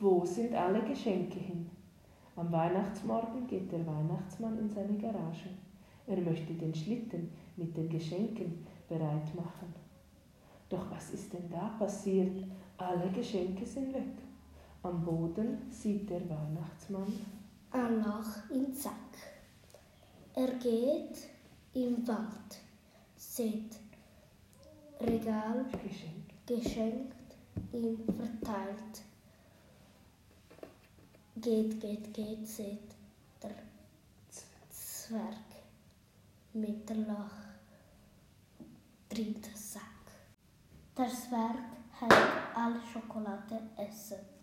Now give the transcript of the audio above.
Wo sind alle Geschenke hin? Am Weihnachtsmorgen geht der Weihnachtsmann in seine Garage. Er möchte den Schlitten mit den Geschenken bereit machen. Doch was ist denn da passiert? Alle Geschenke sind weg. Am Boden sieht der Weihnachtsmann ein Loch im Sack. Er geht im Wald, sieht Regal, geschenkt, ihm verteilt. Geht, sieht der Zwerg mit dem Loch drin den Sack. Der Zwerg hat alle Schokolade essen.